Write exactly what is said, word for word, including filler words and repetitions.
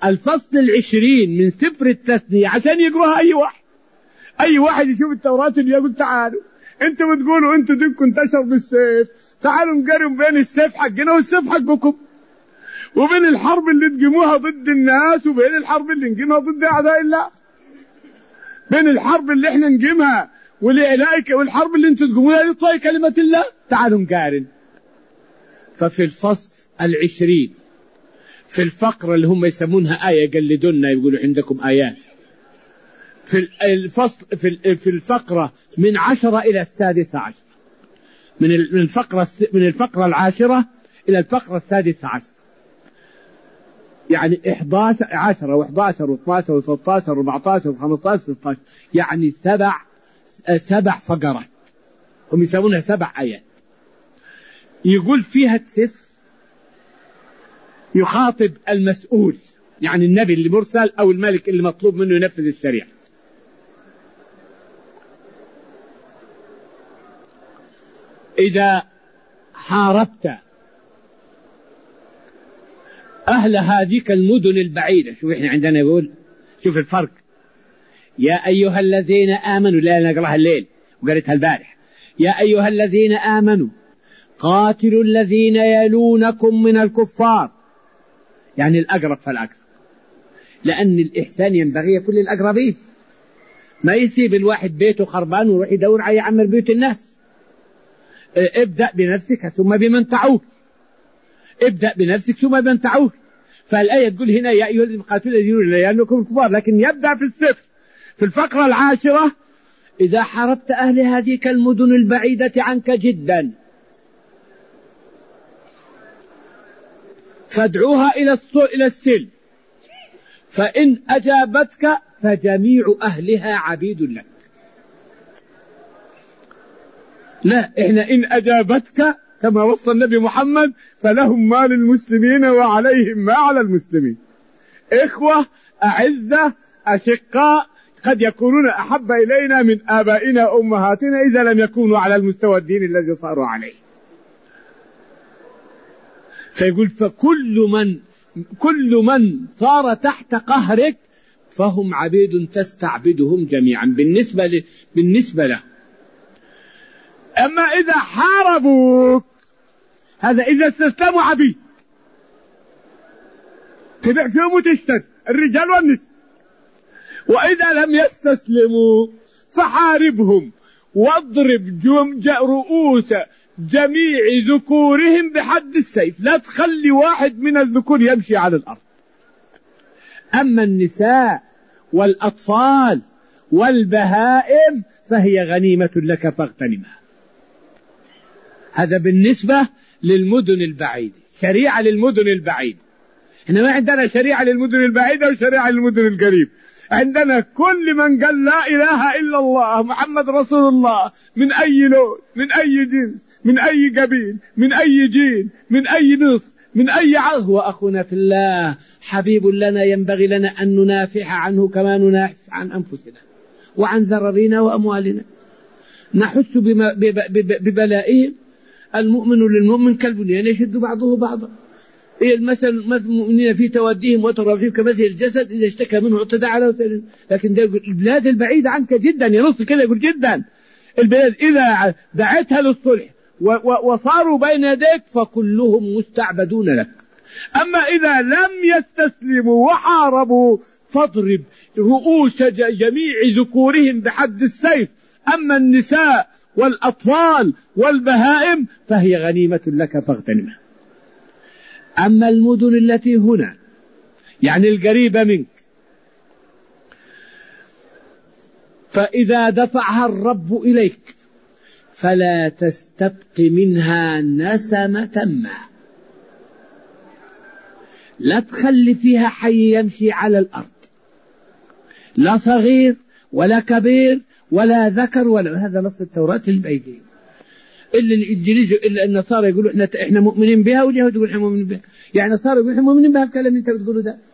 الفصل العشرين من سفر التثنية عشان يقروها أي واحد. أي واحد يشوف التوراة يقول تعالوا أنتوا بتقولوا أنتوا دينكم انتشر بالسيف، تعالوا نقارن بين السيف حقنا والسيف حقكم، وبين الحرب اللي تقيموها ضد الناس وبين الحرب اللي نقيمها ضد أعداء الله، بين الحرب اللي احنا نقيمها والإعلاء والحرب اللي انتوا تقوموها لإطفاء كلمة الله. تعالوا نقارن. ففي الفصل العشرين في الفقرة اللي هم يسمونها آية يقلدوننا يقولوا عندكم آيات، في الفصل في في الفقرة من عشرة إلى السادسة عشر، من الفقرة من الفقرة العاشرة إلى الفقرة السادسة عشر، يعني إحدى عشر عشرة وإحدى عشر واثني عشر وثلاثة عشر وأربعة عشر وخمسة عشر وستة عشر، يعني سبع سبع فقرات هم يسمونها سبع آيات. يقول فيها السفر يخاطب المسؤول، يعني النبي اللي مرسل أو الملك اللي مطلوب منه ينفذ الشريعة. إذا حاربت أهل هذيك المدن البعيدة، شوف إحنا عندنا يقول، شوف الفرق، يا أيها الذين آمنوا، لا نقرأها الليل وقريتها البارح، يا أيها الذين آمنوا قاتلوا الذين يلونكم من الكفار، يعني الأقرب فالأقرب، لأن الإحسان ينبغي يكون للأقربين، ما يسيب الواحد بيته خربان ويروح يدور على يعمر بيوت الناس. ابدأ بنفسك ثم بمن تعود، ابدأ بنفسك ثم بمن تعود. فالآية تقول هنا يا أيها الذين قاتلوا الذين يلونكم من الكفار، لكن يبدأ في السفر في الفقرة العاشرة إذا حاربت أهل هذيك المدن البعيدة عنك جدا فادعوها إلى إلى السلم، فإن أجابتك فجميع أهلها عبيد لك. لا، إحنا إن أجابتك كما وصى النبي محمد فلهم ما للمسلمين وعليهم ما على المسلمين، إخوة أعزة أشقاء قد يكونون أحب إلينا من آبائنا وأمهاتنا إذا لم يكونوا على المستوى الديني الذي صاروا عليه. فيقول فكل من كل من صار تحت قهرك فهم عبيد تستعبدهم جميعا بالنسبة ل... بالنسبة له. أما إذا حاربوك هذا إذا استسلموا عبيد، تبع فيهم وتشتري الرجال والنساء. وإذا لم يستسلموا فحاربهم واضرب رؤوس جميع ذكورهم بحد السيف، لا تخلي واحد من الذكور يمشي على الأرض. أما النساء والأطفال والبهائم فهي غنيمة لك فاغتنمها. هذا بالنسبة للمدن البعيدة، شريعة للمدن البعيدة. احنا ما عندنا شريعة للمدن البعيدة وشريعة للمدن القريب، عندنا كل من قال لا إله إلا الله محمد رسول الله من أي لون من أي جنس من أي قبيل من أي جيل من أي نصف من أي عرض وأخونا في الله حبيب لنا ينبغي لنا أن ننافح عنه كما ننافح عن أنفسنا وعن ذررنا وأموالنا، نحس ببلائهم. المؤمن للمؤمن كالبنيان يشد بعضه بعضا. هي المثل مثل المؤمنين في توديهم وتراحيهم كمثل الجسد إذا اشتكى منه اعتدى على وسائل. لكن البلاد البعيدة عنك جدا ينص كده يقول جدا البلاد إذا دعتها للصلح وصاروا بين يديك فكلهم مستعبدون لك. أما إذا لم يستسلموا وحاربوا فاضرب رؤوس جميع ذكورهم بحد السيف. أما النساء والأطفال والبهائم فهي غنيمة لك فاغتنمها. أما المدن التي هنا يعني القريبة منك فإذا دفعها الرب إليك فلا تستبق منها نسمة ما، لا تخلي فيها حي يمشي على الأرض، لا صغير ولا كبير ولا ذكر ولا. هذا نص التوراة البيضاء. إلا الإنجليز إلا النصارى يقولوا إحنا إحنا مؤمنين بها، واليهود يقولوا إحنا مؤمنين بها. يعني النصارى يقولوا إحنا مؤمنين بها الكلام اللي أنت بتقوله ده.